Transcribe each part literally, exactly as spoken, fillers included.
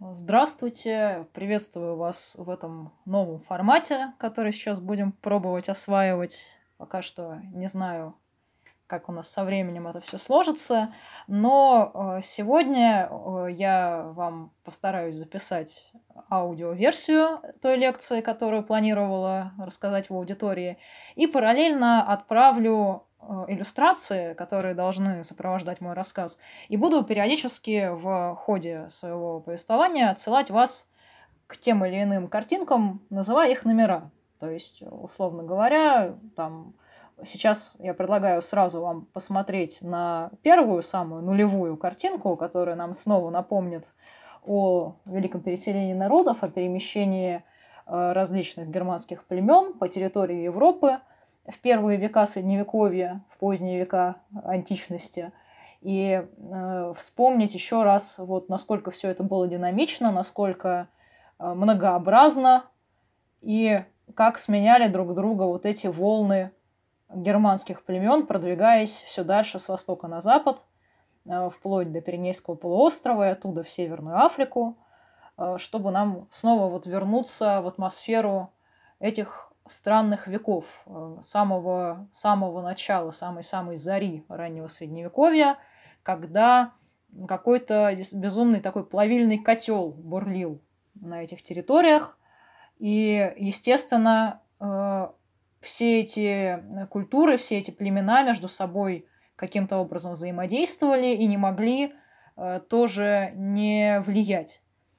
Здравствуйте, приветствую вас в этом новом формате, который сейчас будем пробовать осваивать. Пока что не знаю, как у нас со временем это все сложится, но э, сегодня э, я вам постараюсь записать аудиоверсию той лекции, которую планировала рассказать в аудитории, и параллельно отправлю э, иллюстрации, которые должны сопровождать мой рассказ, и буду периодически в ходе своего повествования отсылать вас к тем или иным картинкам, называя их номера. То есть, условно говоря, там сейчас я предлагаю сразу вам посмотреть на первую, самую нулевую картинку, которая нам снова напомнит о великом переселении народов, о перемещении э, различных германских племен по территории Европы в первые века Средневековья, в поздние века античности. И э, вспомнить еще раз, вот, насколько все это было динамично, насколько э, многообразно, и как сменяли друг друга вот эти волны германских племен, продвигаясь все дальше с востока на запад, э, вплоть до Пиренейского полуострова и оттуда в Северную Африку, э, чтобы нам снова вот вернуться в атмосферу этих странных веков, э, самого, самого начала, самой-самой зари раннего Средневековья, когда какой-то безумный такой плавильный котел бурлил на этих территориях. И, естественно, э, все эти культуры, все эти племена между собой каким-то образом взаимодействовали и не могли э, тоже не влиять.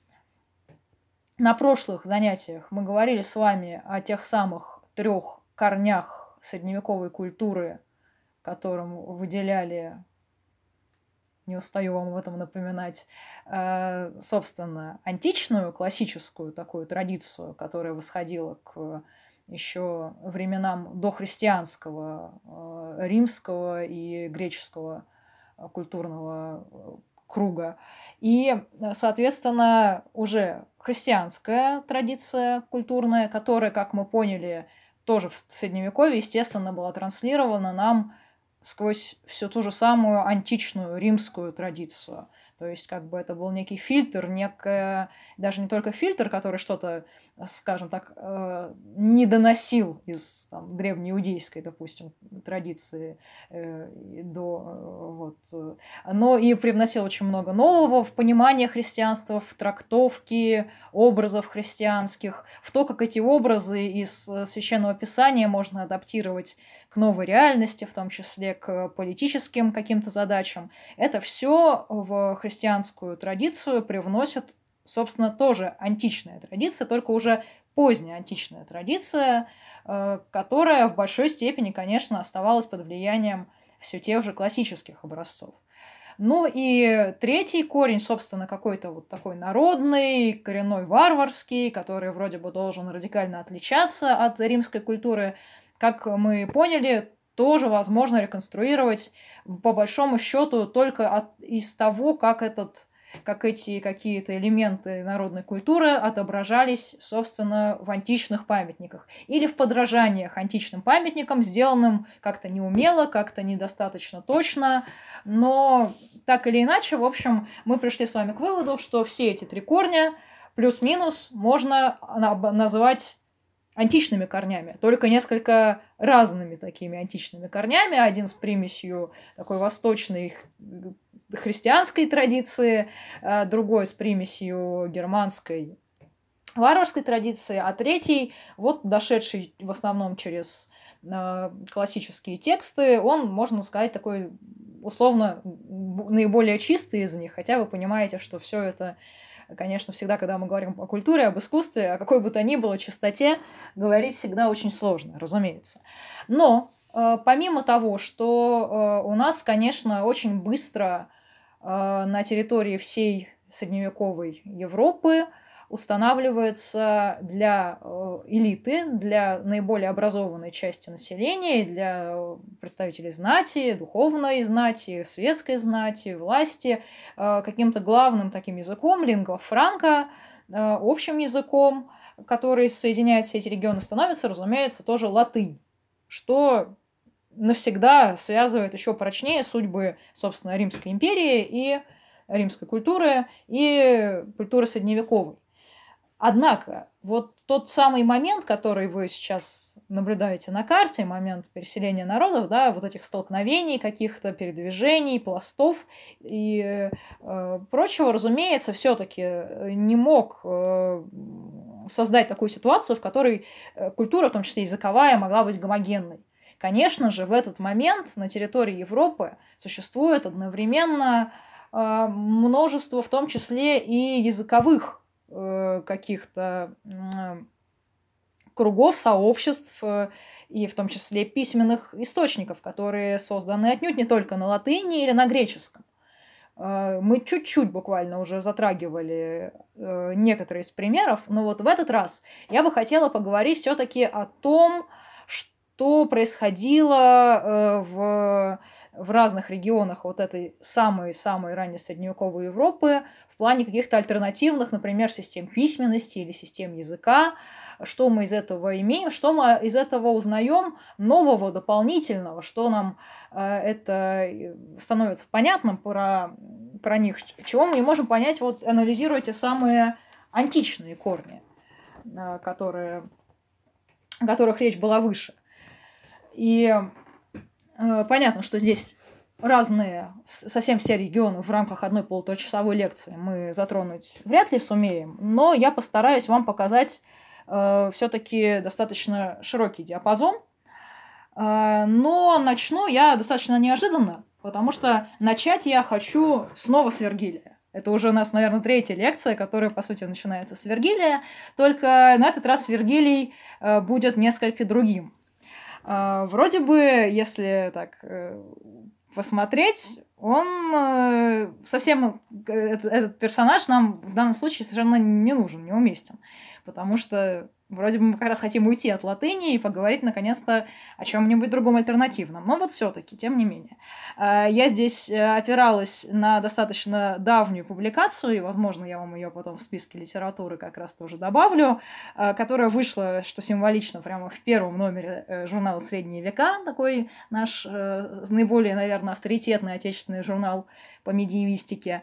На прошлых занятиях мы говорили с вами о тех самых трех корнях средневековой культуры, которым выделяли, не устаю вам об этом напоминать, э, собственно, античную, классическую такую традицию, которая восходила к еще временам дохристианского, э, римского и греческого э, культурного э, круга. И, соответственно, уже христианская традиция культурная, которая, как мы поняли, тоже в Средневековье, естественно, была транслирована нам сквозь всю ту же самую античную римскую традицию. То есть как бы это был некий фильтр, некая, даже не только фильтр, который что-то, скажем так, э, не доносил из там, древнеиудейской, допустим, традиции э, до э, вот, э, но и привносил очень много нового в понимание христианства, в трактовки образов христианских, в то, как эти образы из Священного Писания можно адаптировать к новой реальности, в том числе к политическим каким-то задачам. Это все в христианскую традицию привносит, собственно, тоже античная традиция, только уже поздняя античная традиция, которая в большой степени, конечно, оставалась под влиянием все тех же классических образцов. Ну и третий корень, собственно, какой-то вот такой народный, коренной варварский, который вроде бы должен радикально отличаться от римской культуры, как мы поняли, тоже возможно реконструировать по большому счету только от, из того, как, этот, как эти какие-то элементы народной культуры отображались, собственно, в античных памятниках или в подражаниях античным памятникам, сделанным как-то неумело, как-то недостаточно точно, но так или иначе, в общем, мы пришли с вами к выводу, что все эти три корня плюс-минус можно назвать античными корнями, только несколько разными такими античными корнями. Один с примесью такой восточной христианской традиции, другой с примесью германской варварской традиции, а третий, вот дошедший в основном через классические тексты, он, можно сказать, такой условно наиболее чистый из них, хотя вы понимаете, что все это, конечно, всегда, когда мы говорим о культуре, об искусстве, о какой бы то ни было чистоте, говорить всегда очень сложно, разумеется. Но э, помимо того, что э, у нас, конечно, очень быстро э, на территории всей средневековой Европы устанавливается для э, элиты, для наиболее образованной части населения, для представителей знати, духовной знати, светской знати, власти, э, каким-то главным таким языком, лингва франка, э, общим языком, который соединяет все эти регионы, становится, разумеется, тоже латынь, что навсегда связывает еще прочнее судьбы, собственно, Римской империи и римской культуры и культуры средневековой. Однако, вот тот самый момент, который вы сейчас наблюдаете на карте, момент переселения народов, да, вот этих столкновений, каких-то передвижений, пластов и э, прочего, разумеется, все-таки не мог э, создать такую ситуацию, в которой культура, в том числе языковая, могла быть гомогенной. Конечно же, в этот момент на территории Европы существует одновременно э, множество, в том числе и языковых каких-то кругов, сообществ, и в том числе письменных источников, которые созданы отнюдь не только на латыни или на греческом. Мы чуть-чуть буквально уже затрагивали некоторые из примеров, но вот в этот раз я бы хотела поговорить все-таки о том, что происходило в, в разных регионах вот этой самой-самой ранней средневековой Европы в плане каких-то альтернативных, например, систем письменности или систем языка, что мы из этого имеем, что мы из этого узнаем нового, дополнительного, что нам э, это становится понятным про, про них, чего мы не можем понять, вот анализируя те самые античные корни, э, которые, о которых речь была выше. И э, понятно, что здесь разные, совсем все регионы в рамках одной полуторачасовой лекции мы затронуть вряд ли сумеем, но я постараюсь вам показать э, все-таки достаточно широкий диапазон. Э, но начну я достаточно неожиданно, потому что начать я хочу снова с Вергилия. Это уже у нас, наверное, третья лекция, которая, по сути, начинается с Вергилия, только на этот раз Вергилий э, будет несколько другим. Э, вроде бы, если так... Э, посмотреть, он совсем, этот, этот персонаж нам в данном случае совершенно не нужен, неуместен, потому что вроде бы мы как раз хотим уйти от латыни и поговорить наконец-то о чем-нибудь другом альтернативном. Но вот все-таки, тем не менее. Я здесь опиралась на достаточно давнюю публикацию, и, возможно, я вам ее потом в списке литературы как раз тоже добавлю, которая вышла, что символично, прямо в первом номере журнала «Средние века», такой наш наиболее, наверное, авторитетный отечественный журнал по медиевистике.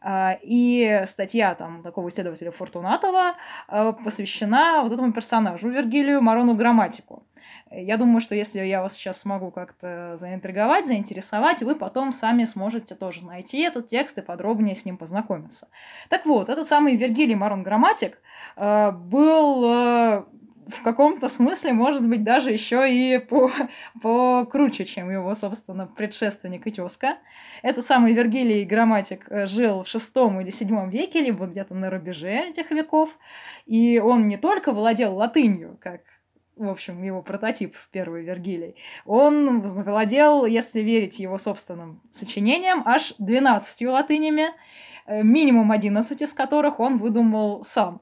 И статья там такого исследователя Фортунатова посвящена вот этому персонажу Вергилию Марону Грамматику. Я думаю, что если я вас сейчас смогу как-то заинтриговать, заинтересовать, вы потом сами сможете тоже найти этот текст и подробнее с ним познакомиться. Так вот, этот самый Вергилий Марон Грамматик э, был э, в каком-то смысле, может быть, даже еще и по, покруче, чем его, собственно, предшественник и тезка. Этот самый Вергилий Грамматик жил в шестом или седьмом веке, либо где-то на рубеже этих веков, и он не только владел латынью, как, в общем, его прототип, первый Вергилий, он владел, если верить его собственным сочинениям, аж двенадцатью латынями, минимум одиннадцать из которых он выдумал сам.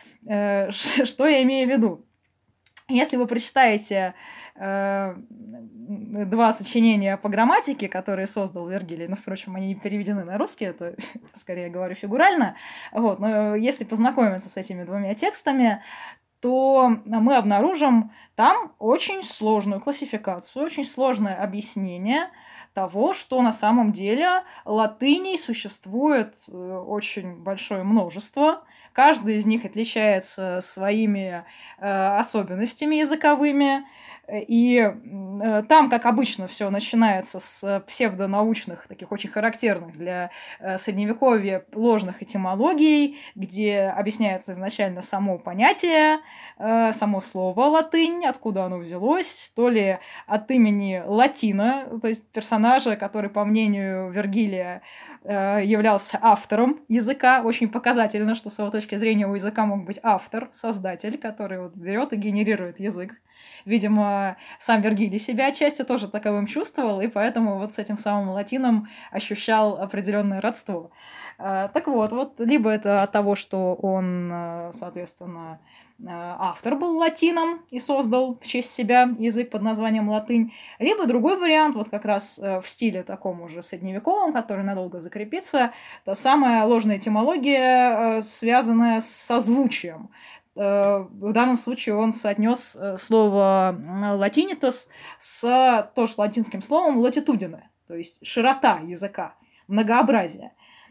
Что я имею в виду? Если вы прочитаете э, два сочинения по грамматике, которые создал Вергилий, ну, впрочем, они переведены на русский, это, скорее говорю, фигурально, вот, но если познакомиться с этими двумя текстами, то мы обнаружим там очень сложную классификацию, очень сложное объяснение того, что на самом деле латыней существует очень большое множество. Каждый из них отличается своими э, особенностями языковыми. И э, там, как обычно, все начинается с псевдонаучных, таких очень характерных для э, средневековья ложных этимологий, где объясняется изначально само понятие, э, само слово латынь, откуда оно взялось, то ли от имени Латина, то есть персонажа, который, по мнению Вергилия, э, являлся автором языка. Очень показательно, что с его точки зрения у языка мог быть автор, создатель, который вот берет и генерирует язык. Видимо, сам Вергилий себя отчасти тоже таковым чувствовал, и поэтому вот с этим самым латином ощущал определенное родство. Так вот, вот либо это от того, что он, соответственно, автор был латином и создал в честь себя язык под названием латынь, либо другой вариант, вот как раз в стиле таком уже средневековом, который надолго закрепится, та самая ложная этимология, связанная с созвучием. В данном случае он соотнес слово «латинитас» с тоже латинским словом «latitudine», то есть широта языка, многообразие.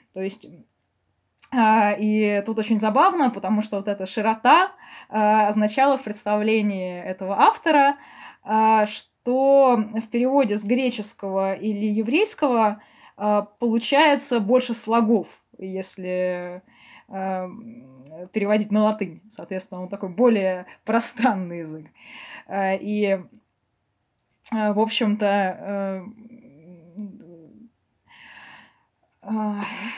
То есть, э, и тут очень забавно, потому что вот эта широта э, означала в представлении этого автора, э, что в переводе с греческого или еврейского э, получается больше слогов, если э, переводить на латынь. Соответственно, он такой более пространный язык. Э, и, э, в общем-то, э, э,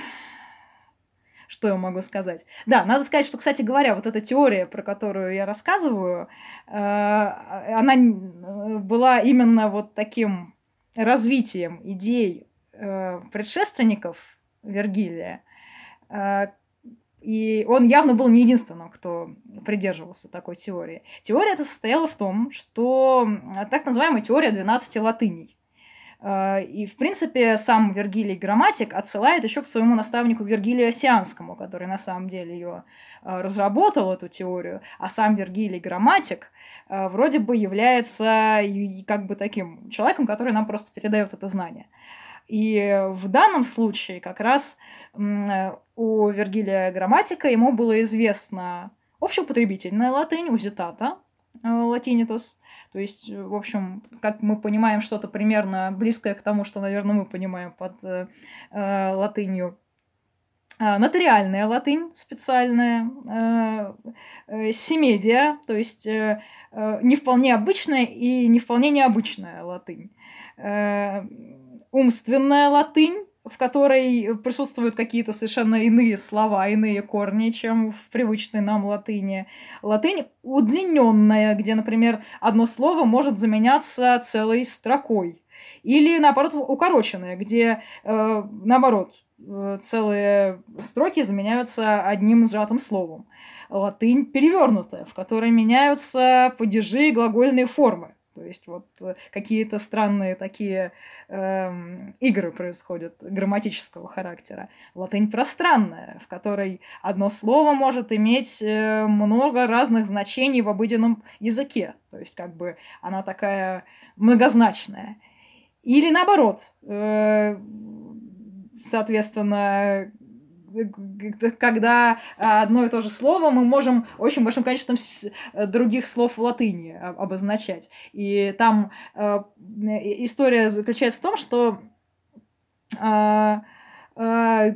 что я могу сказать? Да, надо сказать, что, кстати говоря, вот эта теория, про которую я рассказываю, э, она была именно вот таким развитием идей э, предшественников Вергилия. Э, и он явно был не единственным, кто придерживался такой теории. Теория эта состояла в том, что так называемая теория двенадцати латыней. И, в принципе, сам Вергилий Грамматик отсылает еще к своему наставнику Вергилию Осианскому, который на самом деле ее разработал, эту теорию, а сам Вергилий Грамматик вроде бы является как бы таким человеком, который нам просто передает это знание. И в данном случае как раз у Вергилия Грамматика ему было известно общеупотребительная латынь, узитата, латинитас. То есть, в общем, как мы понимаем, что-то примерно близкое к тому, что, наверное, мы понимаем под э, латынью. Э, нотариальная латынь специальная, э, э, семедия, то есть э, э, не вполне обычная и не вполне необычная латынь. Э, умственная латынь, в которой присутствуют какие-то совершенно иные слова, иные корни, чем в привычной нам латыни. Латынь удлиненная, где, например, одно слово может заменяться целой строкой. Или, наоборот, укороченная, где, э, наоборот, целые строки заменяются одним сжатым словом. Латынь перевернутая, в которой меняются падежи и глагольные формы. То есть вот какие-то странные такие э, игры происходят грамматического характера. Латынь пространная, в которой одно слово может иметь много разных значений в обыденном языке. То есть как бы она такая многозначная. Или наоборот, э, соответственно, когда одно и то же слово мы можем очень большим количеством других слов в латыни обозначать. И там э, история заключается в том, что э, э,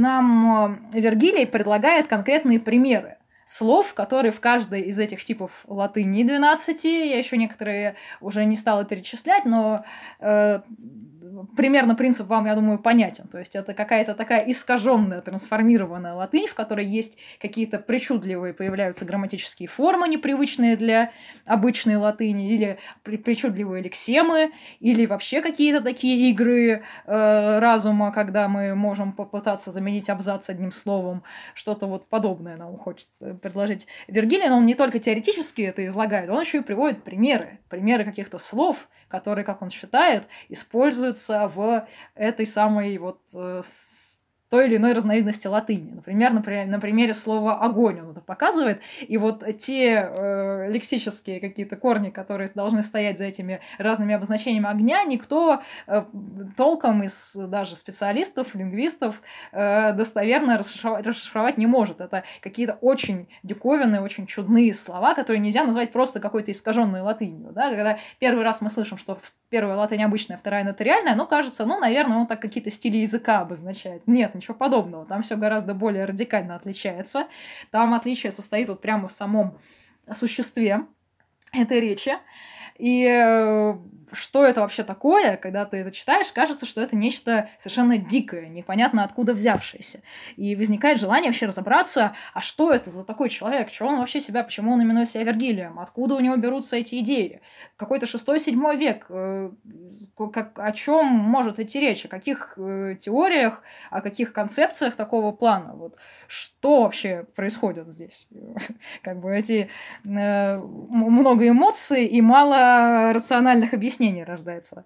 нам Вергилий предлагает конкретные примеры слов, которые в каждой из этих типов латыни двенадцати, я еще некоторые уже не стала перечислять, но э, примерно принцип вам, я думаю, понятен. То есть это какая-то такая искаженная, трансформированная латынь, в которой есть какие-то причудливые появляются грамматические формы, непривычные для обычной латыни, или причудливые лексемы, или вообще какие-то такие игры э, разума, когда мы можем попытаться заменить абзац одним словом, что-то вот подобное нам хочет предложить Вергилий, но он не только теоретически это излагает, он еще и приводит примеры, примеры каких-то слов, которые, как он считает, используются в этой самой вот э, той или иной разновидности латыни. Например, например, на примере слова «огонь» он это показывает, и вот те э, лексические какие-то корни, которые должны стоять за этими разными обозначениями огня, никто э, толком из даже специалистов, лингвистов э, достоверно расшифровать, расшифровать не может. Это какие-то очень диковинные, очень чудные слова, которые нельзя назвать просто какой-то искаженной латынью. Да? Когда первый раз мы слышим, что первая латынь обычная, вторая нотариальная, ну, кажется, ну, наверное, он так какие-то стили языка обозначает. Нет, ничего подобного. Там все гораздо более радикально отличается. Там отличие состоит вот прямо в самом существе этой речи. И э, что это вообще такое, когда ты это читаешь, кажется, что это нечто совершенно дикое, непонятно откуда взявшееся. И возникает желание вообще разобраться, а что это за такой человек, что он вообще себя, почему он именует себя Вергилием, откуда у него берутся эти идеи. Какой-то шестой-седьмой век, э, как, о чем может идти речь, о каких э, теориях, о каких концепциях такого плана. Вот. Что вообще происходит здесь? Как бы эти э, много эмоций и мало рациональных объяснений рождается.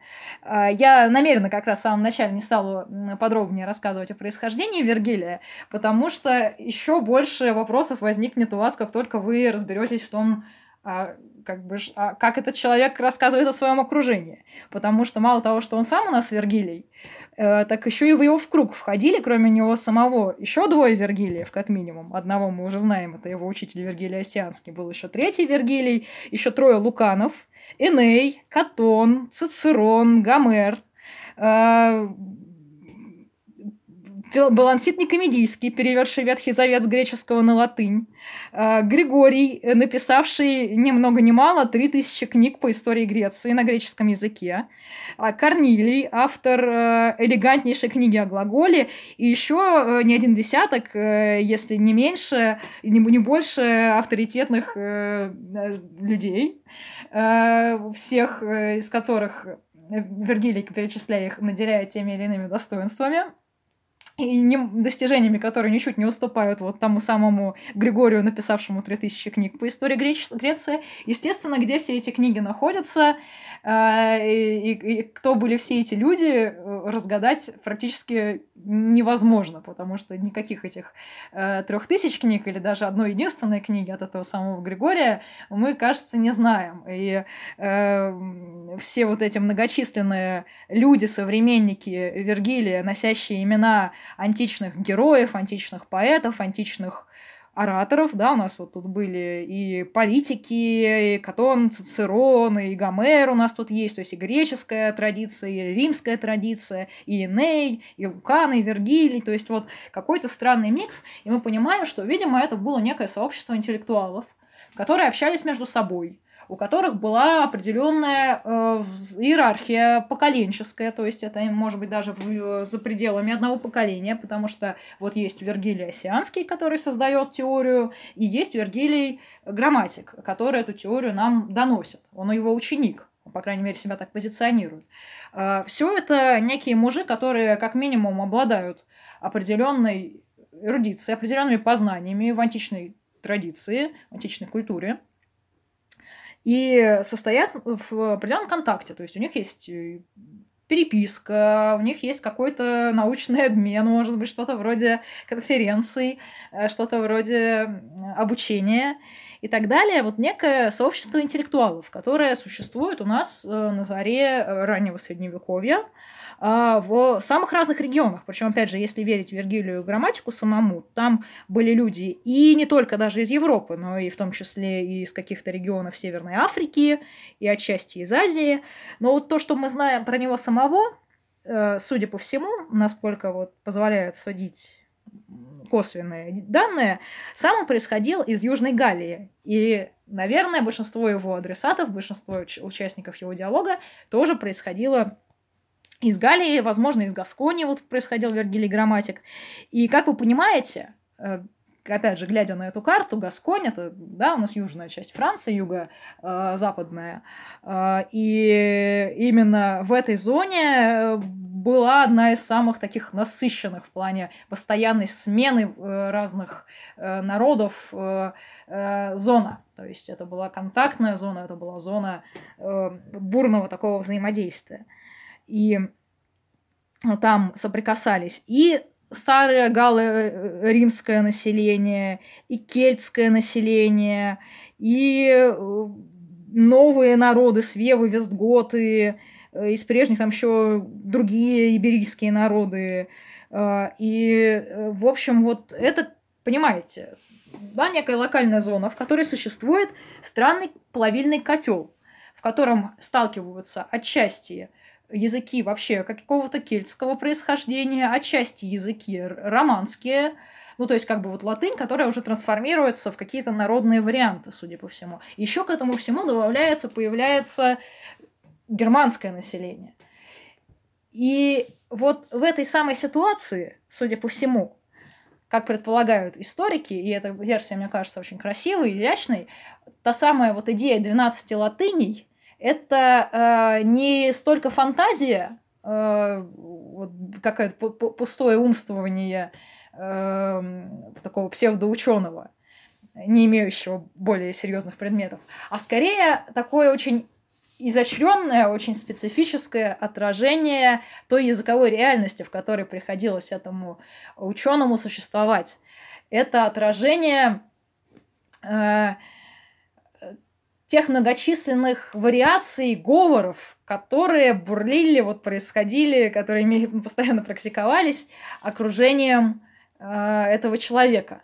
Я намеренно как раз в самом начале не стала подробнее рассказывать о происхождении Вергилия, потому что еще больше вопросов возникнет у вас, как только вы разберетесь в том, а как бы ж, а как этот человек рассказывает о своем окружении. Потому что мало того, что он сам у нас Вергилий, э, так еще и в его в круг входили, кроме него самого, еще двое Вергилиев, как минимум. Одного мы уже знаем, это его учитель Вергилий Оссианский. Был еще третий Вергилий, еще трое Луканов, Эней, Катон, Цицерон, Гомер, э, Балансит Никомедийский, переведший Ветхий Завет с греческого на латынь, Григорий, написавший ни много ни мало три тысячи книг по истории Греции на греческом языке, Корнилий, автор элегантнейшей книги о глаголе, и еще не один десяток, если не меньше, не больше авторитетных людей, всех из которых Вергилий, перечисляя их, наделяет теми или иными достоинствами и не, достижениями, которые ничуть не уступают вот тому самому Григорию, написавшему три тысячи книг по истории Греч... Греции. Естественно, где все эти книги находятся, э, и, и кто были все эти люди, разгадать практически невозможно, потому что никаких этих э, трех тысяч книг или даже одной единственной книги от этого самого Григория мы, кажется, не знаем. И э, все вот эти многочисленные люди, современники Вергилия, носящие имена античных героев, античных поэтов, античных ораторов, да, у нас вот тут были и политики, и Катон, Цицерон, и Гомер у нас тут есть, то есть и греческая традиция, и римская традиция, и Эней, и Лукан, и Вергилий, то есть вот какой-то странный микс, и мы понимаем, что, видимо, это было некое сообщество интеллектуалов, которые общались между собой, у которых была определенная э, иерархия поколенческая, то есть это может быть даже в, за пределами одного поколения, потому что вот есть Вергилий Оссианский, который создает теорию, и есть Вергилий Грамматик, который эту теорию нам доносит. Он его ученик, по крайней мере, себя так позиционирует. Э, все это некие мужи, которые как минимум обладают определенной эрудицией, определенными познаниями в античной традиции, в античной культуре, и состоят в определенном контакте. То есть у них есть переписка, у них есть какой-то научный обмен, может быть, что-то вроде конференций, что-то вроде обучения и так далее. Вот некое сообщество интеллектуалов, которое существует у нас на заре раннего Средневековья, в самых разных регионах. Причем, опять же, если верить Вергилию Грамматику самому, там были люди и не только даже из Европы, но и в том числе и из каких-то регионов Северной Африки, и отчасти из Азии. Но вот то, что мы знаем про него самого, судя по всему, насколько вот позволяют судить косвенные данные, сам он происходил из Южной Галлии. И, наверное, большинство его адресатов, большинство участников его диалога тоже происходило из Галлии, возможно, из Гасконии вот происходил Вергилий Грамматик. И, как вы понимаете, опять же, глядя на эту карту, Гасконь, это, да, у нас южная часть Франции, юго-западная, и именно в этой зоне была одна из самых таких насыщенных в плане постоянной смены разных народов зона. То есть это была контактная зона, это была зона бурного такого взаимодействия. И там соприкасались и старое галло-римское население, и кельтское население, и новые народы, свевы, вестготы, из прежних там еще другие иберийские народы. И, в общем, вот это, понимаете, да, некая локальная зона, в которой существует странный плавильный котел, в котором сталкиваются отчасти языки вообще какого-то кельтского происхождения, отчасти языки романские, ну, то есть как бы вот латынь, которая уже трансформируется в какие-то народные варианты, судя по всему. Еще к этому всему добавляется, появляется германское население. И вот в этой самой ситуации, судя по всему, как предполагают историки, и эта версия, мне кажется, очень красивой, изящной, та самая вот идея двенадцати латыней, это э, не столько фантазия, э, вот какое-то пустое умствование э, такого псевдоученого, не имеющего более серьезных предметов, а скорее такое очень изощренное, очень специфическое отражение той языковой реальности, в которой приходилось этому ученому существовать. Это отражение э, тех многочисленных вариаций говоров, которые бурлили, вот происходили, которые постоянно практиковались окружением э, этого человека.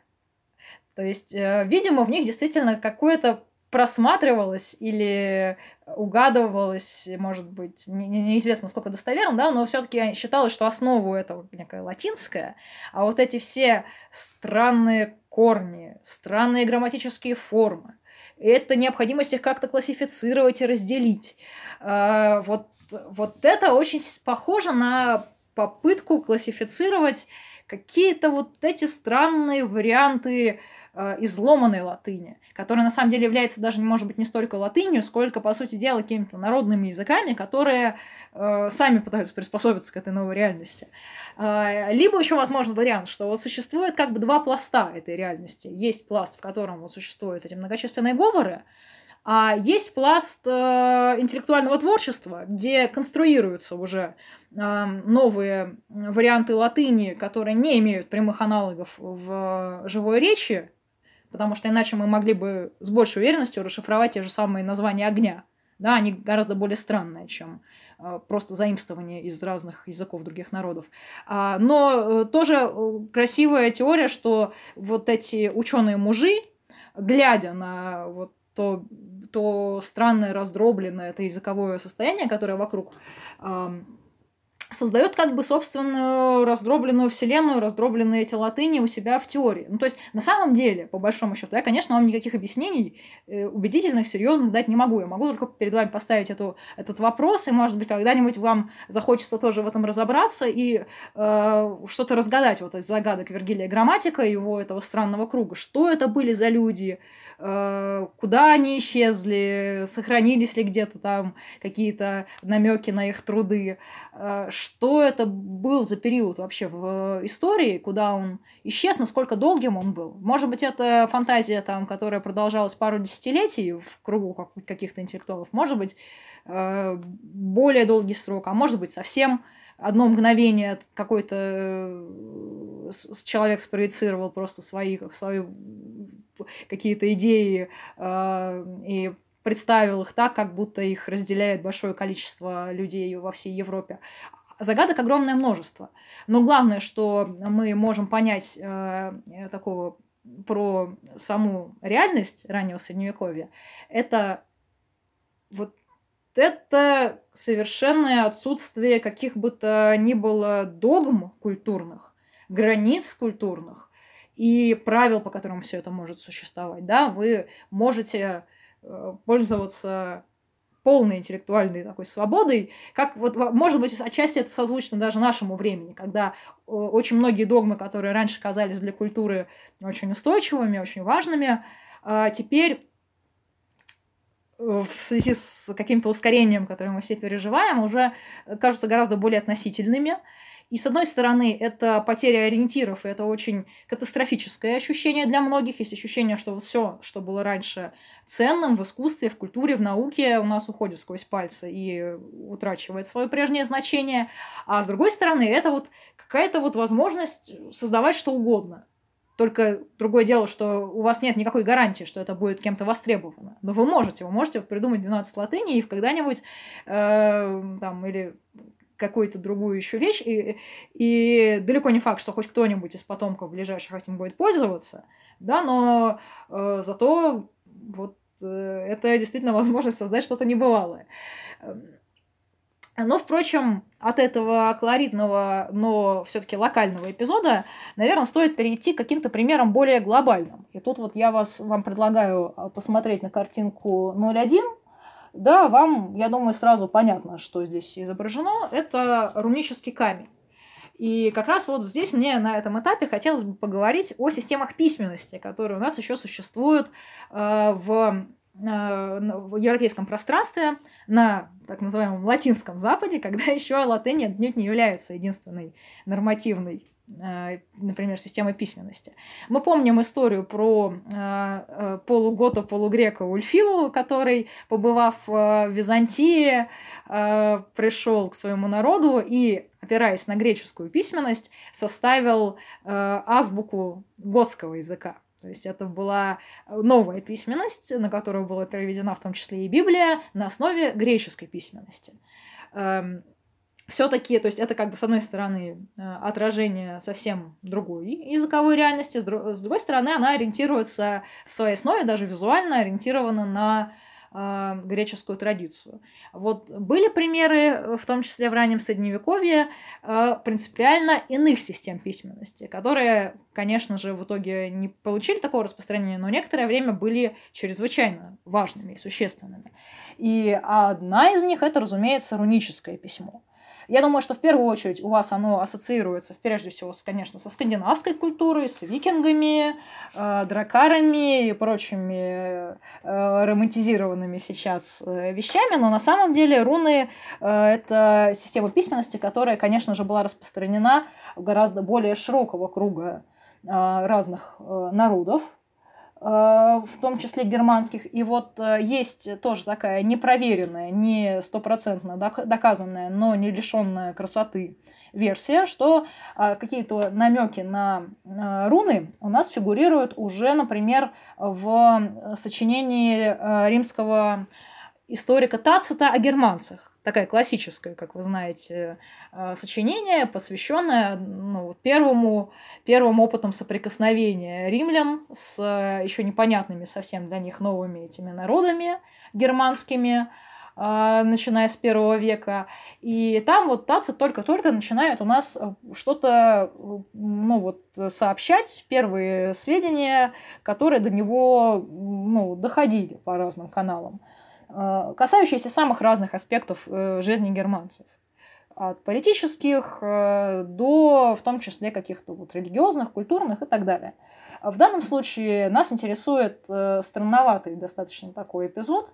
То есть, э, видимо, в них действительно какое-то просматривалось или угадывалось, может быть, не, неизвестно, сколько достоверно, да, но все-таки считалось, что основу этого некая латинская, а вот эти все странные корни, странные грамматические формы, это необходимость их как-то классифицировать и разделить. Э, вот, вот это очень похоже на попытку классифицировать какие-то вот эти странные варианты э, изломанной латыни, которая на самом деле является даже, может быть, не столько латынью, сколько, по сути дела, какими-то народными языками, которые э, сами пытаются приспособиться к этой новой реальности. Э, либо еще возможен вариант, что вот существует как бы два пласта этой реальности. Есть пласт, в котором вот существуют эти многочисленные говоры, а есть пласт э, интеллектуального творчества, где конструируются уже э, новые варианты латыни, которые не имеют прямых аналогов в живой речи, потому что иначе мы могли бы с большей уверенностью расшифровать те же самые названия огня. Да, они гораздо более странные, чем э, просто заимствование из разных языков других народов. А, но э, тоже красивая теория, что вот эти ученые-мужи, глядя на вот то, то странное, раздробленное, это языковое состояние, которое вокруг э, создает как бы собственную раздробленную вселенную, раздробленные эти латыни у себя в теории. Ну, то есть, на самом деле, по большому счету, я, конечно, вам никаких объяснений э, убедительных, серьезных дать не могу. Я могу только перед вами поставить эту, этот вопрос, и, может быть, когда-нибудь вам захочется тоже в этом разобраться и э, что-то разгадать вот из загадок Вергилия Грамматика, его этого странного круга. Что это были за люди, э, куда они исчезли, сохранились ли где-то там какие-то намеки на их труды, э, что это был за период вообще в истории, куда он исчез, насколько долгим он был. Может быть, это фантазия, там, которая продолжалась пару десятилетий в кругу каких-то интеллектуалов, может быть, более долгий срок, а может быть, совсем одно мгновение какой-то человек спроецировал просто свои, свои какие-то идеи и представил их так, как будто их разделяет большое количество людей во всей Европе. Загадок огромное множество. Но главное, что мы можем понять э, такого про саму реальность раннего Средневековья, это вот это совершенное отсутствие каких бы то ни было догм культурных, границ культурных и правил, по которым все это может существовать. Да? Вы можете э, пользоваться полной интеллектуальной такой свободой, как вот, может быть, отчасти это созвучно даже нашему времени, когда очень многие догмы, которые раньше казались для культуры очень устойчивыми, очень важными, теперь в связи с каким-то ускорением, которое мы все переживаем, уже кажутся гораздо более относительными. И, с одной стороны, это потеря ориентиров, и это очень катастрофическое ощущение для многих. Есть ощущение, что вот все, что было раньше ценным в искусстве, в культуре, в науке, у нас уходит сквозь пальцы и утрачивает свое прежнее значение. А с другой стороны, это вот какая-то вот возможность создавать что угодно. Только другое дело, что у вас нет никакой гарантии, что это будет кем-то востребовано. Но вы можете, вы можете придумать двенадцать латыней и когда-нибудь э, там или какую-то другую еще вещь, и, и далеко не факт, что хоть кто-нибудь из потомков ближайших этим будет пользоваться, да, но э, зато вот э, это действительно возможность создать что-то небывалое. Но, впрочем, от этого колоритного, но все-таки локального эпизода, наверное, стоит перейти к каким-то примерам более глобальным. И тут вот я вас, вам предлагаю посмотреть на картинку ноль один. Да, вам, я думаю, сразу понятно, что здесь изображено. Это рунический камень. И как раз вот здесь мне на этом этапе хотелось бы поговорить о системах письменности, которые у нас еще существуют э, в, э, в европейском пространстве, на так называемом латинском Западе, когда еще латынь отнюдь не является единственной нормативной, например, системой письменности. Мы помним историю про э, полугота, полугрека Ульфилу, который, побывав в Византии, э, пришел к своему народу и, опираясь на греческую письменность, составил э, азбуку готского языка. То есть это была новая письменность, на которую была переведена в том числе и Библия, на основе греческой письменности. Все-таки, то есть это как бы с одной стороны отражение совсем другой языковой реальности, с другой стороны она ориентируется в своей основе, даже визуально ориентирована на э, греческую традицию. Вот были примеры, в том числе в раннем Средневековье, э, принципиально иных систем письменности, которые, конечно же, в итоге не получили такого распространения, но некоторое время были чрезвычайно важными и существенными. И одна из них — это, разумеется, руническое письмо. Я думаю, что в первую очередь у вас оно ассоциируется, прежде всего, с, конечно, со скандинавской культурой, с викингами, э, дракарами и прочими э, романтизированными сейчас э, вещами, но на самом деле руны э, — это система письменности, которая, конечно же, была распространена в гораздо более широкого круга э, разных э, народов, в том числе германских. И вот есть тоже такая непроверенная, не стопроцентно доказанная, но не лишенная красоты версия, что какие-то намеки на руны у нас фигурируют уже, например, в сочинении римского историка Тацита о германцах. Такая классическая, как вы знаете, сочинение, посвященное ну, первому, первым опытам соприкосновения римлян с еще непонятными совсем для них новыми этими народами германскими, начиная с первого века. И там вот Тацит только-только начинает у нас что-то ну, вот, сообщать, первые сведения, которые до него ну, доходили по разным каналам, касающиеся самых разных аспектов жизни германцев. От политических до, в том числе, каких-то вот религиозных, культурных и так далее. В данном случае нас интересует странноватый достаточно такой эпизод,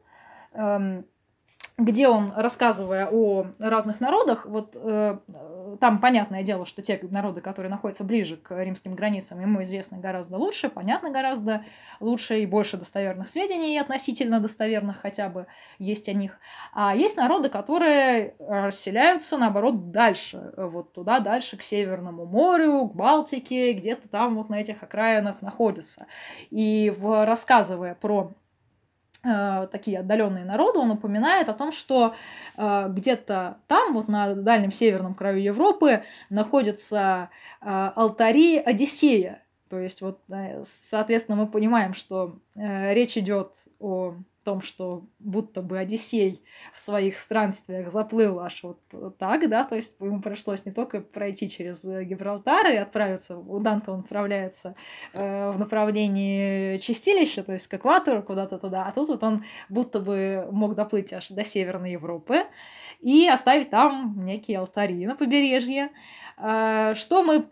где он, рассказывая о разных народах, вот э, там понятное дело, что те народы, которые находятся ближе к римским границам, ему известны гораздо лучше, понятно гораздо лучше и больше достоверных сведений, относительно достоверных хотя бы есть о них. А есть народы, которые расселяются, наоборот, дальше, вот туда, дальше, к Северному морю, к Балтике, где-то там вот на этих окраинах находятся. И в, рассказывая про такие отдаленные народы, он упоминает о том, что э, где-то там, вот на дальнем северном краю Европы, находятся э, алтари Одиссея. То есть, вот, э, соответственно, мы понимаем, что э, речь идет о том, что будто бы Одиссей в своих странствиях заплыл аж вот так, да, то есть ему пришлось не только пройти через Гибралтар и отправиться, у Данте он отправляется э, в направлении Чистилища, то есть к экватору, куда-то туда, а тут вот он будто бы мог доплыть аж до Северной Европы и оставить там некие алтари на побережье. Э, что мы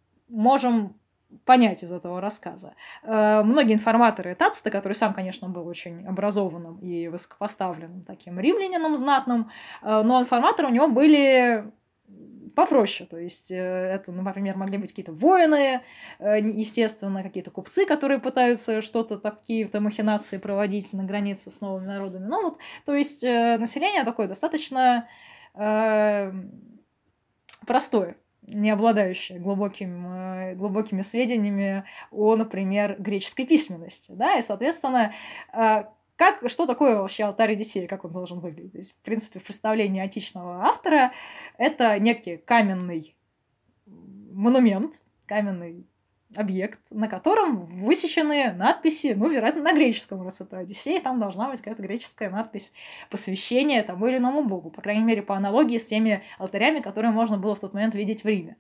можем понять из этого рассказа? Э, многие информаторы Тацита, который сам, конечно, был очень образованным и высокопоставленным таким римлянином знатным, э, но информаторы у него были попроще. То есть э, это, например, могли быть какие-то воины, э, естественно, какие-то купцы, которые пытаются что-то, такие-то махинации проводить на границе с новыми народами. Ну вот, то есть э, население такое достаточно э, простое, не обладающая глубоким, глубокими сведениями о, например, греческой письменности. Да? И, соответственно, как, что такое вообще алтарь Одиссея, как он должен выглядеть? То есть, в принципе, в представлении античного автора это некий каменный монумент, каменный объект, на котором высечены надписи, ну, вероятно, на греческом, раз это Одиссей, там должна быть какая-то греческая надпись посвящения тому или иному богу, по крайней мере, по аналогии с теми алтарями, которые можно было в тот момент видеть в Риме.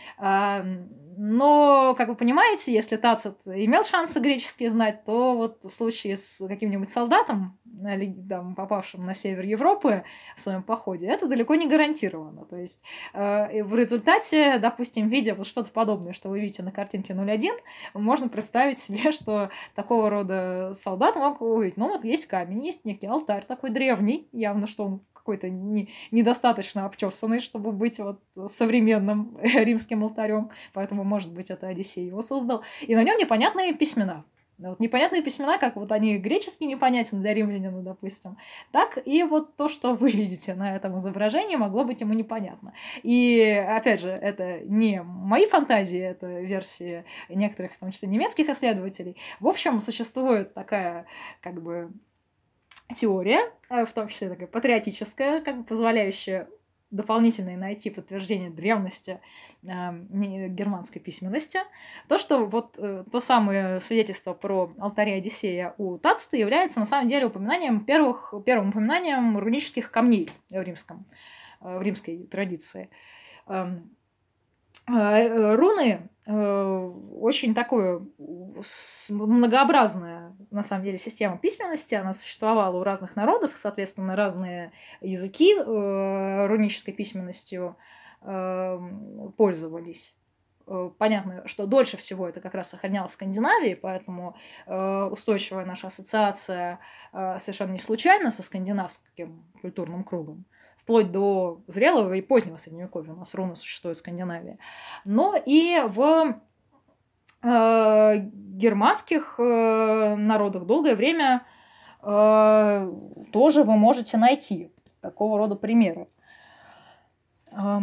Но, как вы понимаете, если Тацит имел шансы греческие знать, то вот в случае с каким-нибудь солдатом, там, попавшим на север Европы в своем походе, это далеко не гарантировано. То есть э, в результате, допустим, видя вот что-то подобное, что вы видите на картинке ноль один, можно представить себе, что такого рода солдат мог увидеть. Ну вот есть камень, есть некий алтарь такой древний, явно, что он какой-то не, недостаточно обчесанный, чтобы быть вот современным римским алтарем, поэтому, может быть, это Одиссей его создал. И на нем непонятные письмена. Вот непонятные письмена, как вот они греческий непонятен для римлянина, допустим, так и вот то, что вы видите на этом изображении, могло быть ему непонятно. И, опять же, это не мои фантазии, это версии некоторых, в том числе немецких исследователей. В общем, существует такая, как бы, теория, в том числе такая патриотическая, как бы позволяющая дополнительно найти подтверждение древности э, германской письменности, то, что вот э, то самое свидетельство про алтарь Одиссея у Тацита является на самом деле упоминанием первых, первым упоминанием рунических камней в, римском, э, в римской традиции. Эм, э, руны э, очень такое многообразная, на самом деле, система письменности. Она существовала у разных народов, соответственно, разные языки э, рунической письменностью э, пользовались. Понятно, что дольше всего это как раз сохранялось в Скандинавии, поэтому э, устойчивая наша ассоциация э, совершенно не случайно со скандинавским культурным кругом. Вплоть до зрелого и позднего Средневековья у нас руны существуют в Скандинавии. Но и в э, германских э, народах долгое время э, тоже вы можете найти такого рода примеры. Э,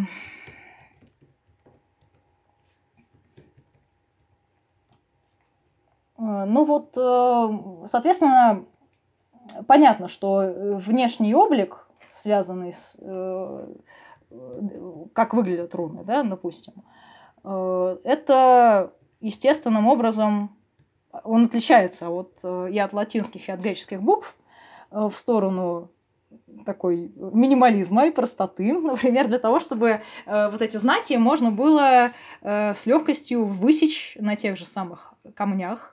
ну вот, э, соответственно, понятно, что внешний облик, связанный с, э, как выглядят руны, да, допустим, э, это естественным образом, он отличается от, и от латинских, и от греческих букв э, в сторону такой минимализма и простоты, например, для того, чтобы э, вот эти знаки можно было э, с легкостью высечь на тех же самых камнях,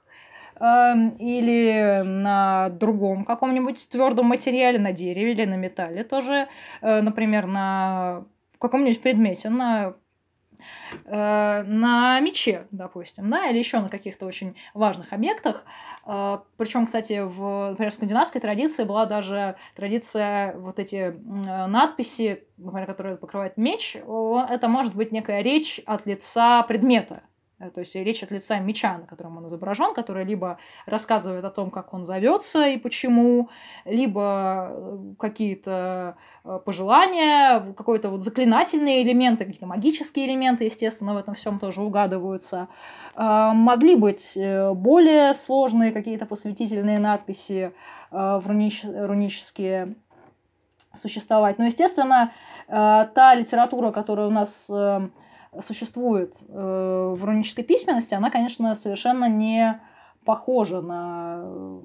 или на другом каком-нибудь твердом материале, на дереве или на металле тоже, например, на каком-нибудь предмете, на, на мече, допустим, да, или еще на каких-то очень важных объектах. Причем, кстати, в, например, в скандинавской традиции была даже традиция вот эти надписи, например, которые покрывает меч, это может быть некая речь от лица предмета. То есть речь от лица меча, на котором он изображен, который либо рассказывает о том, как он зовется и почему, либо какие-то пожелания, какой-то вот заклинательные элементы, какие-то магические элементы, естественно, в этом всем тоже угадываются. Могли быть более сложные какие-то посвятительные надписи в рунич... рунические существовать. Но, естественно, та литература, которая у нас существует э, в рунической письменности, она, конечно, совершенно не похожа на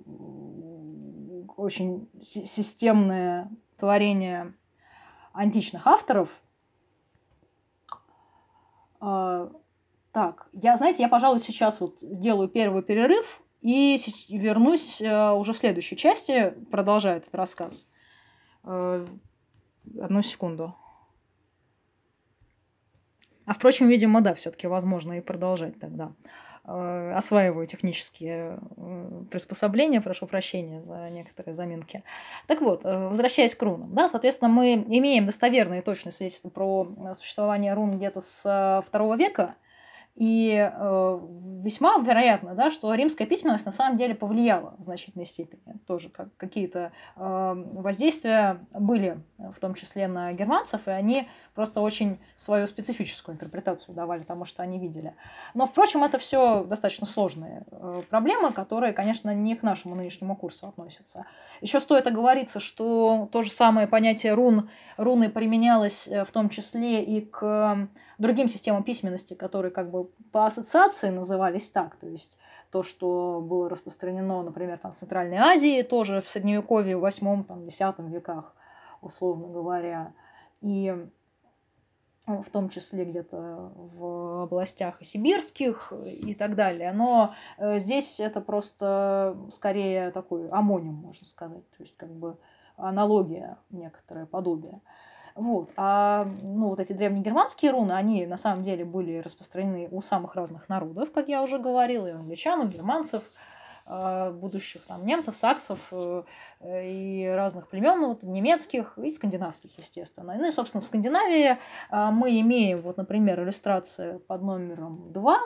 очень системное творение античных авторов. Э, так, я, знаете, я, пожалуй, сейчас вот сделаю первый перерыв и вернусь э, уже в следующей части, продолжая этот рассказ. Э, одну секунду. А, впрочем, видимо, да, все-таки возможно и продолжать тогда. Осваиваю технические приспособления, прошу прощения за некоторые заминки. Так вот, возвращаясь к рунам, да, соответственно, мы имеем достоверные и точные свидетельства про существование рун где-то с второго века, и э, весьма вероятно, да, что римская письменность на самом деле повлияла в значительной степени. Тоже как, какие-то э, воздействия были, в том числе на германцев, и они просто очень свою специфическую интерпретацию давали тому, что они видели. Но, впрочем, это все достаточно сложные э, проблемы, которые, конечно, не к нашему нынешнему курсу относятся. Еще стоит оговориться, что то же самое понятие рун, руны применялось в том числе и к другим системам письменности, которые как бы по ассоциации назывались так, то есть то, что было распространено, например, там, в Центральной Азии, тоже в Средневековье, в восьмом-десятом веках, условно говоря, и в том числе где-то в областях и сибирских и так далее. Но здесь это просто скорее такой амоним, можно сказать, то есть как бы аналогия, некоторое подобие. Вот. А ну, вот эти древнегерманские руны, они на самом деле были распространены у самых разных народов, как я уже говорила, и англичан, и германцев, будущих там, немцев, саксов и разных племен, вот, немецких и скандинавских, естественно. Ну и, собственно, в Скандинавии мы имеем, вот, например, иллюстрацию под номером два.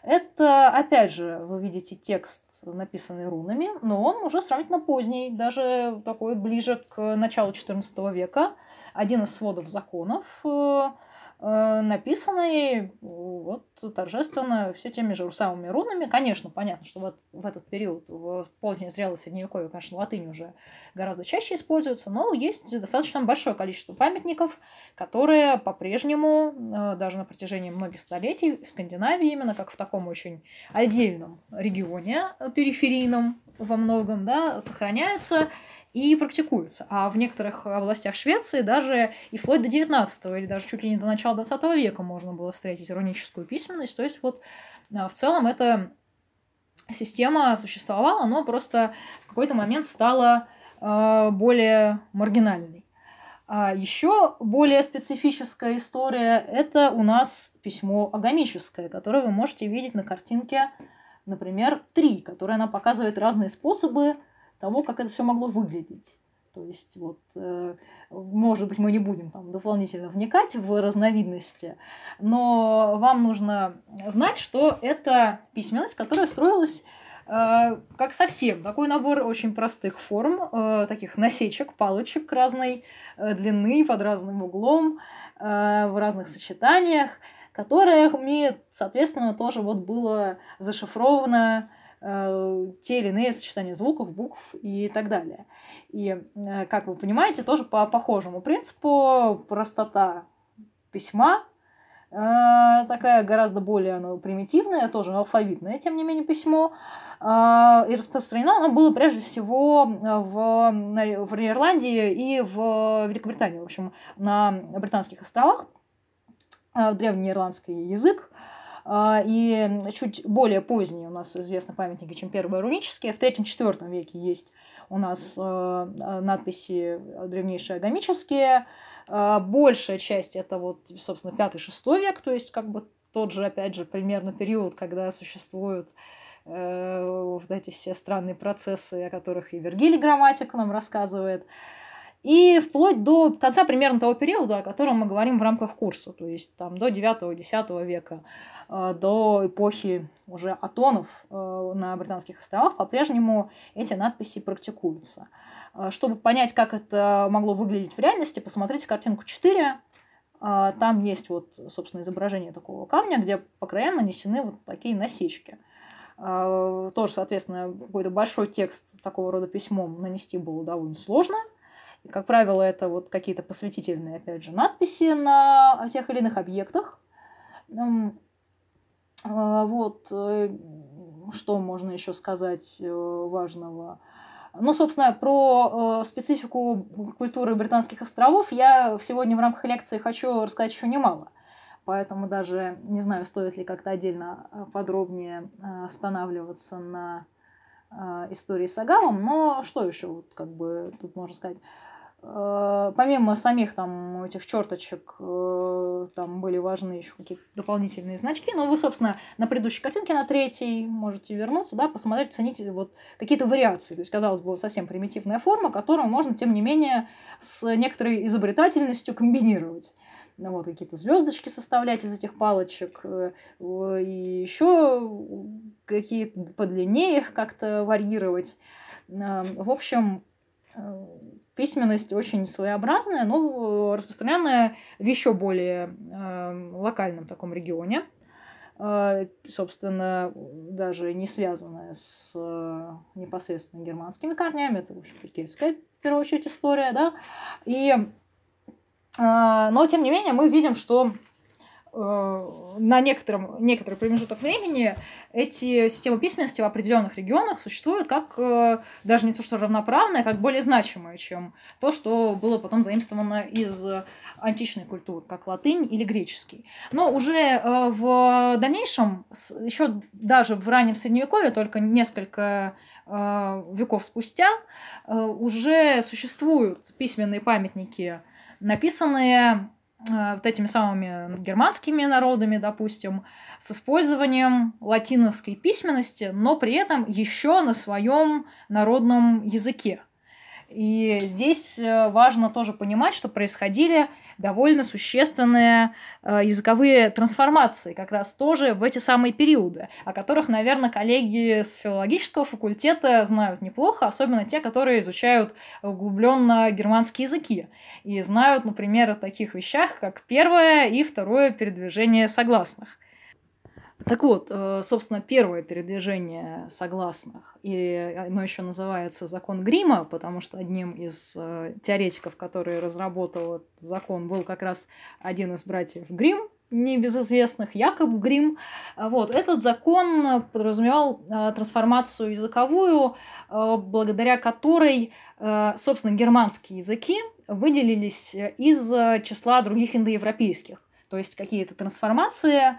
Это, опять же, вы видите текст, написанный рунами, но он уже сравнительно поздний, даже такой ближе к началу четырнадцатого века. Один из сводов законов, э, э, написанный вот торжественно все теми же самыми рунами. Конечно, понятно, что вот в этот период, в позднее зрелое средневековье, конечно, латынь уже гораздо чаще используется, но есть достаточно большое количество памятников, которые по-прежнему, э, даже на протяжении многих столетий, в Скандинавии именно, как в таком очень отдельном регионе, э, периферийном во многом, да, сохраняются и практикуются. А в некоторых областях Швеции даже и вплоть до девятнадцатого или даже чуть ли не до начала двадцатого века можно было встретить руническую письменность. То есть вот в целом эта система существовала, но просто в какой-то момент стала э, более маргинальной. А еще более специфическая история – это у нас письмо агамическое, которое вы можете видеть на картинке, например, три, которое нам показывает разные способы того, как это все могло выглядеть. То есть, вот, э, может быть, мы не будем там дополнительно вникать в разновидности, но вам нужно знать, что это письменность, которая строилась э, как совсем такой набор очень простых форм, э, таких насечек, палочек разной э, длины, под разным углом, э, в разных сочетаниях, которыми, соответственно, тоже вот было зашифровано те или иные сочетания звуков, букв и так далее. И, как вы понимаете, тоже по похожему принципу простота письма, такая гораздо более оно примитивное, тоже алфавитное, тем не менее, письмо. И распространено оно было прежде всего в, в Ирландии и в Великобритании, в общем, на Британских островах, древнеирландский язык. И чуть более поздние у нас известны памятники, чем первые рунические. В третьем-четвёртом веке есть у нас надписи древнейшие агамические. Большая часть это вот, собственно, пятый-шестой век, то есть как бы тот же, опять же, примерно период, когда существуют вот эти все странные процессы, о которых и Вергилий грамматик нам рассказывает. И вплоть до конца примерно того периода, о котором мы говорим в рамках курса, то есть там до девятого-десятого века, до эпохи уже атонов на Британских островах, по-прежнему эти надписи практикуются. Чтобы понять, как это могло выглядеть в реальности, посмотрите картинку четыре. Там есть вот, собственно, изображение такого камня, где по краям нанесены вот такие насечки. Тоже, соответственно, какой-то большой текст такого рода письмом нанести было довольно сложно. И, как правило, это вот какие-то посвятительные, опять же, надписи на тех или иных объектах. Вот, что можно еще сказать важного? Ну, собственно, про специфику культуры Британских островов я сегодня в рамках лекции хочу рассказать еще немало. Поэтому даже не знаю, стоит ли как-то отдельно подробнее останавливаться на истории с Агавом, но что еще вот, как бы, тут можно сказать? Помимо самих там этих черточек, там были важны еще какие-то дополнительные значки. Но вы, собственно, на предыдущей картинке, на третьей, можете вернуться, да, посмотреть, ценить вот какие-то вариации. То есть, казалось бы, совсем примитивная форма, которую можно, тем не менее, с некоторой изобретательностью комбинировать. Ну, вот, какие-то звездочки составлять из этих палочек, и еще какие-то подлиннее их как-то варьировать. В общем, письменность очень своеобразная, но распространенная в еще более э, локальном таком регионе. Э, собственно, даже не связанная с э, непосредственно германскими корнями. Это, в общем, кельтская, в первую очередь, история. Да? И, э, но, тем не менее, мы видим, что на некотором, некоторый промежуток времени эти системы письменности в определенных регионах существуют как даже не то, что равноправные, а как более значимые, чем то, что было потом заимствовано из античной культуры, как латынь или греческий. Но уже в дальнейшем, еще даже в раннем Средневековье, только несколько веков спустя, уже существуют письменные памятники, написанные вот этими самыми германскими народами, допустим, с использованием латиновской письменности, но при этом еще на своем народном языке. И здесь важно тоже понимать, что происходили довольно существенные языковые трансформации как раз тоже в эти самые периоды, о которых, наверное, коллеги с филологического факультета знают неплохо, особенно те, которые изучают углубленно германские языки и знают, например, о таких вещах, как первое и второе передвижение согласных. Так вот, собственно, первое передвижение согласных, и оно еще называется закон Грима, потому что одним из теоретиков, который разработал этот закон, был как раз один из братьев Гримм, небезызвестных, Якоб Гримм. Вот. Этот закон подразумевал трансформацию языковую, благодаря которой, собственно, германские языки выделились из числа других индоевропейских. То есть какие-то трансформации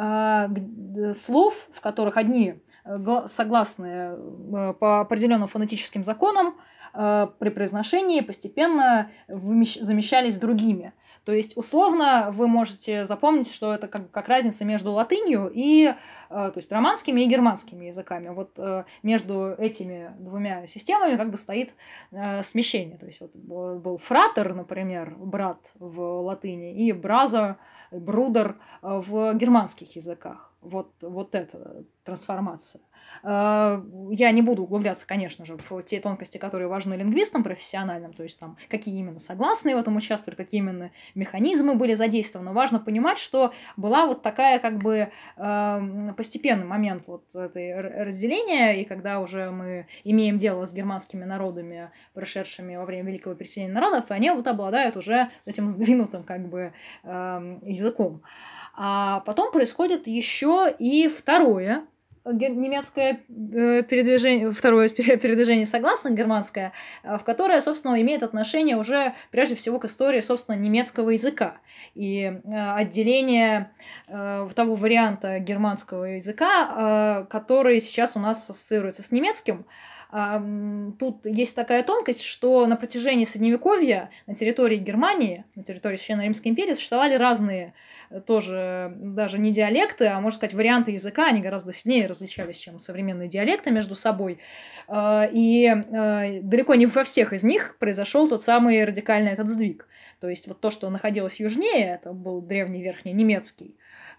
э, слов, в которых одни согласные э, по определенным фонетическим законам э, при произношении постепенно замещались другими. То есть, условно, вы можете запомнить, что это как, как разница между латынью и, э, то есть, романскими и германскими языками. Вот э, между этими двумя системами как бы стоит э, смещение. То есть, вот был фратер, например, брат в латыни, и браза, брудер в германских языках. Вот, вот эта трансформация. Я не буду углубляться, конечно же, в те тонкости, которые важны лингвистам профессиональным, то есть там, какие именно согласные в этом участвовали, какие именно механизмы были задействованы. Важно понимать, что была вот такая как бы постепенный момент вот этой разделения, и когда уже мы имеем дело с германскими народами, прошедшими во время Великого переселения народов, они вот обладают уже этим сдвинутым как бы языком. А потом происходит еще и второе немецкое передвижение, второе передвижение согласных, германское, в которое, собственно, имеет отношение уже прежде всего к истории, собственно, немецкого языка. И отделение того варианта германского языка, который сейчас у нас ассоциируется с немецким. Тут есть такая тонкость, что на протяжении Средневековья на территории Германии, на территории Священной Римской империи существовали разные тоже даже не диалекты, а, можно сказать, варианты языка, они гораздо сильнее различались, чем современные диалекты между собой. И далеко не во всех из них произошел тот самый радикальный этот сдвиг. То есть вот то, что находилось южнее, это был древний верхний немецкий,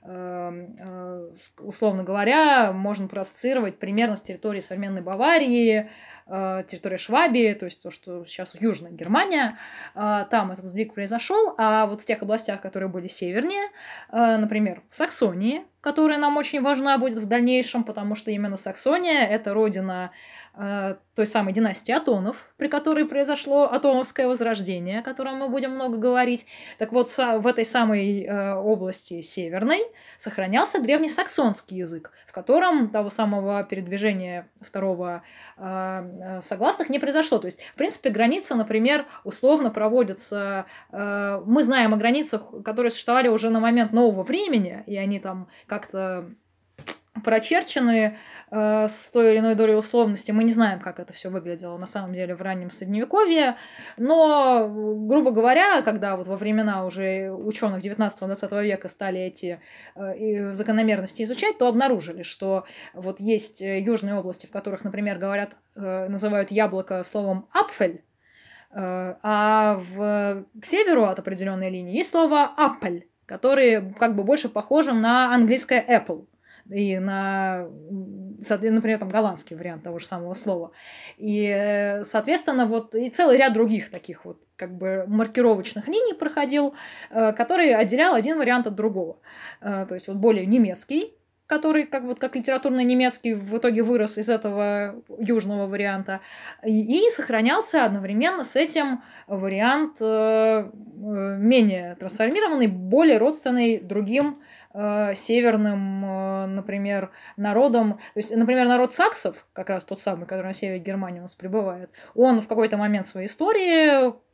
условно говоря, можно проассоциировать примерно с территории современной Баварии, территория Швабии, то есть то, что сейчас Южная Германия, там этот сдвиг произошел, а вот в тех областях, которые были севернее, например, в Саксонии, которая нам очень важна будет в дальнейшем, потому что именно Саксония – это родина э, той самой династии Атонов, при которой произошло Атоновское возрождение, о котором мы будем много говорить. Так вот, в этой самой э, области северной сохранялся древнесаксонский язык, в котором того самого передвижения второго э, согласных не произошло. То есть, в принципе, граница, например, условно проводится… Э, мы знаем о границах, которые существовали уже на момент нового времени, и они там как-то прочерчены э, с той или иной долей условности. Мы не знаем, как это все выглядело на самом деле в раннем Средневековье, но, грубо говоря, когда вот во времена уже ученых девятнадцатого-двадцатого века стали эти э, закономерности изучать, то обнаружили, что вот есть южные области, в которых, например, говорят, э, называют яблоко словом «апфель», э, а в, к северу от определенной линии есть слово «аппель», которые как бы больше похожи на английское apple и на, например, там голландский вариант того же самого слова. И, соответственно, вот и целый ряд других таких вот как бы маркировочных линий проходил, который отделял один вариант от другого. То есть вот более немецкий, который как, вот, как литературный немецкий в итоге вырос из этого южного варианта, и, и сохранялся одновременно с этим вариант э, менее трансформированный, более родственный другим э, северным, э, например, народам. То есть, например, народ саксов, как раз тот самый, который на севере Германии у нас пребывает, он в какой-то момент своей истории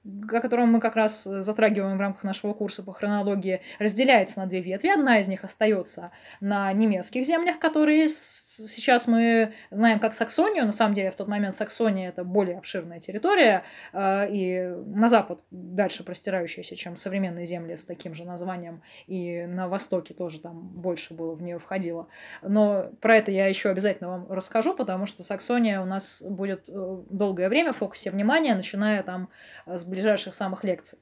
о котором мы как раз затрагиваем в рамках нашего курса по хронологии, разделяется на две ветви. Одна из них остается на немецких землях, которые сейчас мы знаем как Саксонию. На самом деле в тот момент Саксония — это более обширная территория, и на запад дальше простирающаяся, чем современные земли с таким же названием, и на востоке тоже там больше было в нее входило. Но про это я еще обязательно вам расскажу, потому что Саксония у нас будет долгое время в фокусе внимания, начиная там с ближайших самых лекций.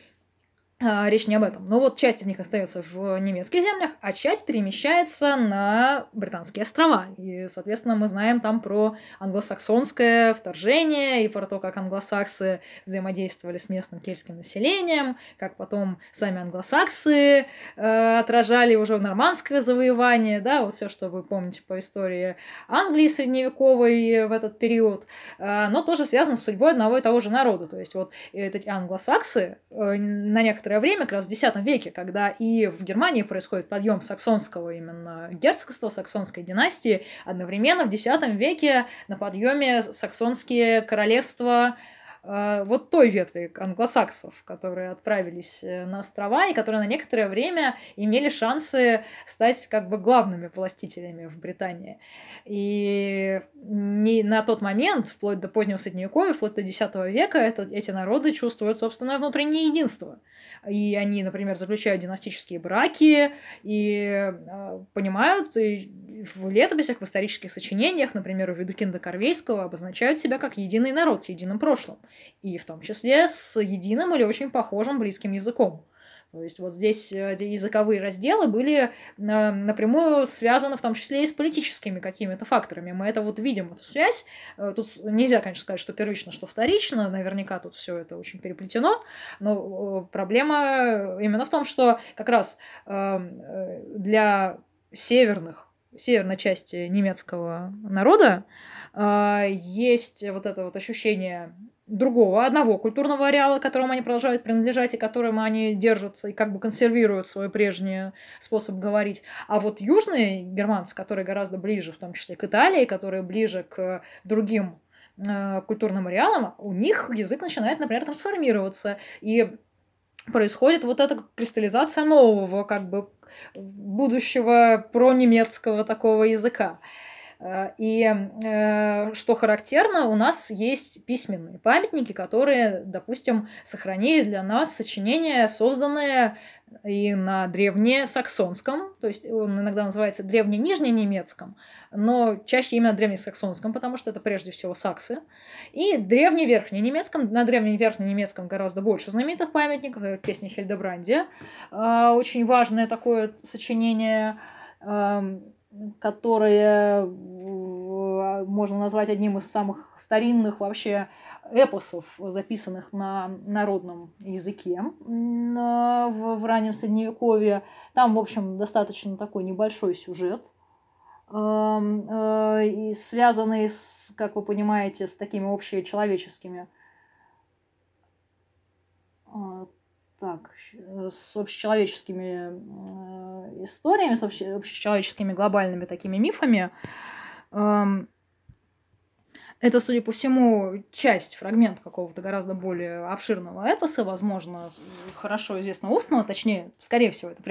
Речь не об этом. Но вот часть из них остается в немецких землях, а часть перемещается на Британские острова. И, соответственно, мы знаем там про англосаксонское вторжение и про то, как англосаксы взаимодействовали с местным кельтским населением, как потом сами англосаксы э, отражали уже нормандское завоевание, да, вот все, что вы помните по истории Англии средневековой в этот период, э, но тоже связано с судьбой одного и того же народа. То есть вот эти англосаксы э, на некоторые время, как раз в десятом веке, когда и в Германии происходит подъем саксонского именно герцогства, саксонской династии, одновременно в десятом веке на подъеме саксонские королевства э, вот той ветви англосаксов, которые отправились на острова и которые на некоторое время имели шансы стать как бы главными властителями в Британии. И не на тот момент, вплоть до позднего Средневековья, вплоть до десятого века, это, эти народы чувствуют собственное внутреннее единство. И они, например, заключают династические браки и э, понимают, и в летописях, в исторических сочинениях, например, у Видукинда Корвейского, обозначают себя как единый народ с единым прошлым. И в том числе с единым или очень похожим близким языком. То есть вот здесь языковые разделы были напрямую связаны в том числе и с политическими какими-то факторами. Мы это вот видим, эту связь. Тут нельзя, конечно, сказать, что первично, что вторично. Наверняка тут все это очень переплетено. Но проблема именно в том, что как раз для северных, северной части немецкого народа есть вот это вот ощущение другого, одного культурного ареала, которому они продолжают принадлежать и которому они держатся и как бы консервируют свой прежний способ говорить. А вот южные германцы, которые гораздо ближе, в том числе к Италии, которые ближе к другим э, культурным ареалам, у них язык начинает, например, трансформироваться. И происходит вот эта кристаллизация нового, как бы будущего пронемецкого такого языка. И э, что характерно, у нас есть письменные памятники, которые, допустим, сохранили для нас сочинения, созданные и на древнесаксонском, то есть он иногда называется древне-нижненемецком, но чаще именно древнесаксонском, потому что это прежде всего саксы, и древне-верхненемецком. На древне-верхненемецком гораздо больше знаменитых памятников, песня Хильдебрандия, э, очень важное такое сочинение, э, которое можно назвать одним из самых старинных вообще эпосов, записанных на народном языке в, в раннем Средневековье. Там, в общем, достаточно такой небольшой сюжет, и связанный, с, как вы понимаете, с такими общечеловеческими так, с общечеловеческими историями, с общечеловеческими глобальными такими мифами. Это, судя по всему, часть, фрагмент какого-то гораздо более обширного эпоса, возможно, хорошо известного устного, точнее, скорее всего, это